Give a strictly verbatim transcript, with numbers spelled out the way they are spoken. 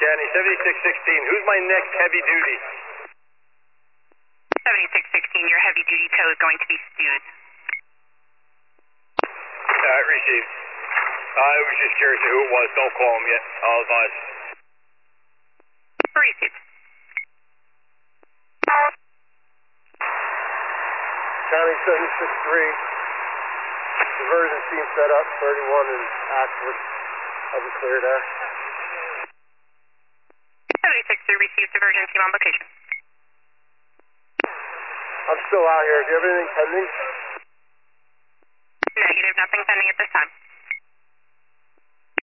County, seventy-six sixteen. Who's my next heavy duty? seventy-six sixteen, your heavy duty tow is going to be Stewed. Alright, received. I was just curious who it was. Don't call him yet. I'll advise. Received. County seven six three. Diversion team set up, thirty-one in Ashford. I'll be clear there. seventy-six three, received diversion team on location. I'm still out here. Do you have anything pending? Negative, nothing pending at this time.